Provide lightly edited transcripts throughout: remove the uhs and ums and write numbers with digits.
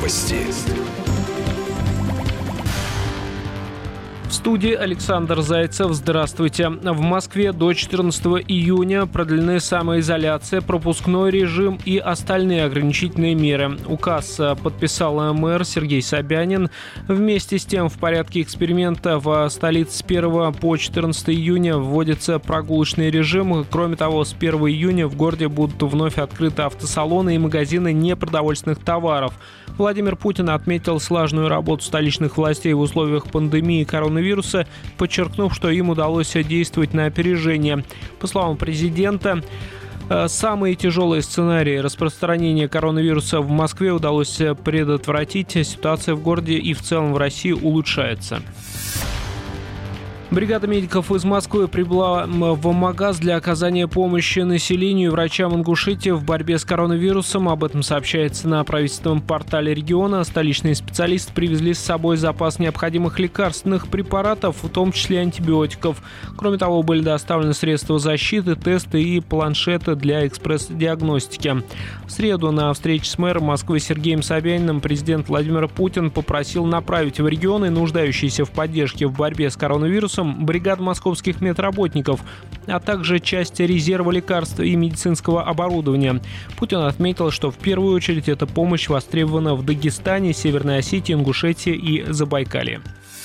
Новости. В студии Александр Зайцев. Здравствуйте. В Москве до 14 июня продлены самоизоляция, пропускной режим и остальные ограничительные меры. Указ подписал мэр Сергей Собянин. Вместе с тем, в порядке эксперимента в столице с 1 по 14 июня вводится прогулочный режим. Кроме того, с 1 июня в городе будут вновь открыты автосалоны и магазины непродовольственных товаров. Владимир Путин отметил слаженную работу столичных властей в условиях пандемии коронавируса, подчеркнув, что им удалось действовать на опережение. По словам президента, самые тяжелые сценарии распространения коронавируса в Москве удалось предотвратить. Ситуация в городе и в целом в России улучшается. Бригада медиков из Москвы прибыла в Магаз для оказания помощи населению и врачам Ингушетии в борьбе с коронавирусом. Об этом сообщается на правительственном портале региона. Столичные специалисты привезли с собой запас необходимых лекарственных препаратов, в том числе антибиотиков. Кроме того, были доставлены средства защиты, тесты и планшеты для экспресс-диагностики. В среду на встрече с мэром Москвы Сергеем Собяниным президент Владимир Путин попросил направить в регионы, нуждающиеся в поддержке в борьбе с коронавирусом, бригад московских медработников, а также часть резерва лекарств и медицинского оборудования. Путин отметил, что в первую очередь эта помощь востребована в Дагестане, Северной Осетии, Ингушетии и Забайкалье.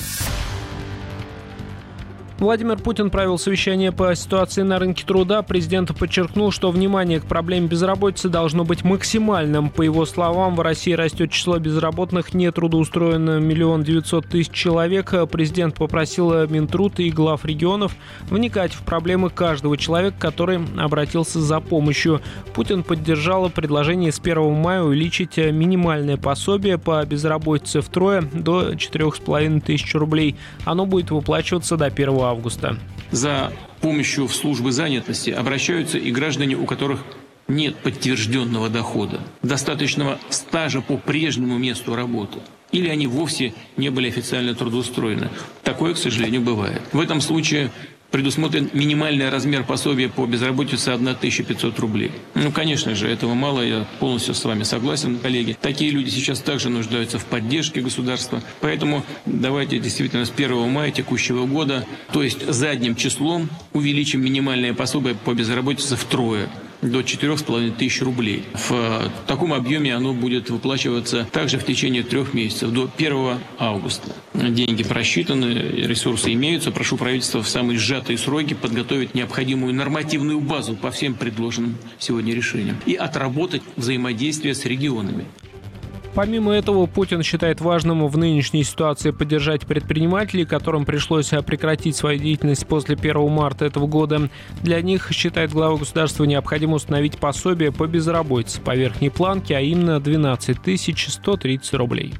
Владимир Путин провел совещание по ситуации на рынке труда. Президент подчеркнул, что внимание к проблеме безработицы должно быть максимальным. По его словам, в России растет число безработных, нетрудоустроено 1 900 000 человек. Президент попросил Минтруд и глав регионов вникать в проблемы каждого человека, который обратился за помощью. Путин поддержал предложение с 1 мая увеличить минимальное пособие по безработице втрое до 4 500 рублей. Оно будет выплачиваться до 1 августа. За помощью в службы занятости обращаются и граждане, у которых нет подтвержденного дохода, достаточного стажа по прежнему месту работы, или они вовсе не были официально трудоустроены. Такое, к сожалению, бывает. В этом случае предусмотрен минимальный размер пособия по безработице 1500 рублей. Конечно же, этого мало, я полностью с вами согласен, коллеги. Такие люди сейчас также нуждаются в поддержке государства. Поэтому давайте действительно с 1 мая текущего года, то есть задним числом, увеличим минимальное пособие по безработице втрое, до 4500 рублей. В таком объеме оно будет выплачиваться также в течение 3 месяцев, до 1 августа. Деньги просчитаны, ресурсы имеются. Прошу правительства в самые сжатые сроки подготовить необходимую нормативную базу по всем предложенным сегодня решениям и отработать взаимодействие с регионами. Помимо этого, Путин считает важным в нынешней ситуации поддержать предпринимателей, которым пришлось прекратить свою деятельность после 1 марта этого года. Для них, считает глава государства, необходимо установить пособие по безработице по верхней планке, а именно 12 130 рублей.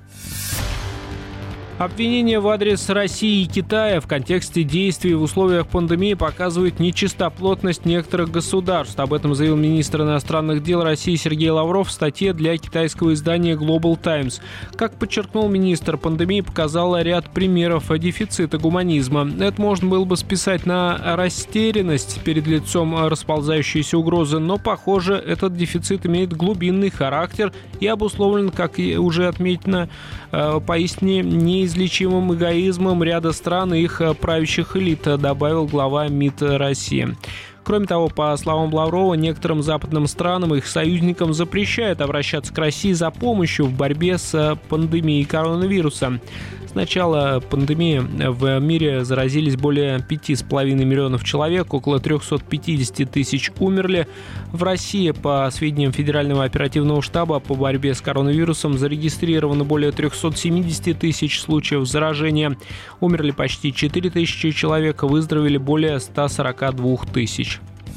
Обвинения в адрес России и Китая в контексте действий в условиях пандемии показывают нечистоплотность некоторых государств. Об этом заявил министр иностранных дел России Сергей Лавров в статье для китайского издания Global Times. Как подчеркнул министр, пандемия показала ряд примеров дефицита гуманизма. Это можно было бы списать на растерянность перед лицом расползающейся угрозы, но, похоже, этот дефицит имеет глубинный характер и обусловлен, как уже отмечено, поистине неизлечимым эгоизмом ряда стран и их правящих элит, добавил глава МИД России. Кроме того, по словам Лаврова, некоторым западным странам и их союзникам запрещают обращаться к России за помощью в борьбе с пандемией коронавируса. С начала пандемии в мире заразились более 5,5 миллионов человек, около 350 тысяч умерли. В России, по сведениям Федерального оперативного штаба по борьбе с коронавирусом, зарегистрировано более 370 тысяч случаев заражения. Умерли почти 4 тысячи человек, выздоровели более 142 тысяч.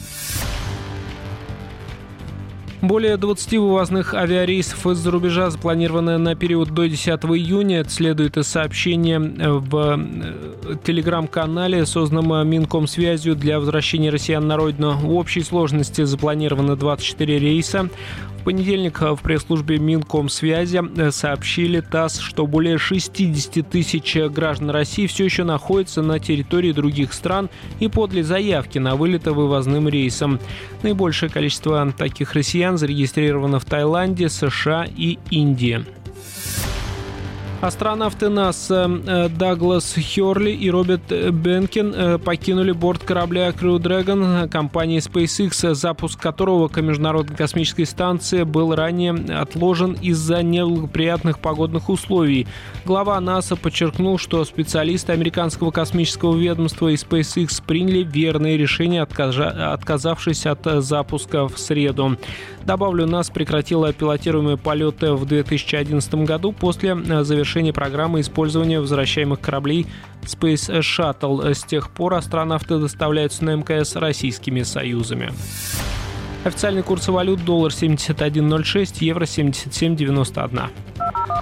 Более 20 вывозных авиарейсов из-за рубежа запланировано на период до 10 июня. Это следует из сообщения в телеграм-канале, созданном Минкомсвязью для возвращения россиян на родину. В общей сложности запланировано 24 рейса. В понедельник в пресс-службе Минкомсвязи сообщили ТАСС, что более 60 тысяч граждан России все еще находятся на территории других стран и подали заявки на вылеты вывозным рейсом. Наибольшее количество таких россиян зарегистрировано в Таиланде, США и Индии. Астронавты НАСА Даглас Хёрли и Роберт Бенкен покинули борт корабля Crew Dragon компании SpaceX, запуск которого к Международной космической станции был ранее отложен из-за неблагоприятных погодных условий. Глава НАСА подчеркнул, что специалисты американского космического ведомства и SpaceX приняли верное решение, отказавшись от запуска в среду. Добавлю, НАСА прекратила пилотируемые полеты в 2011 году после завершения программы использования возвращаемых кораблей Space Shuttle. С тех пор астронавты доставляются на МКС российскими союзами. Официальный курс валют: доллар 71.06, евро 77.91.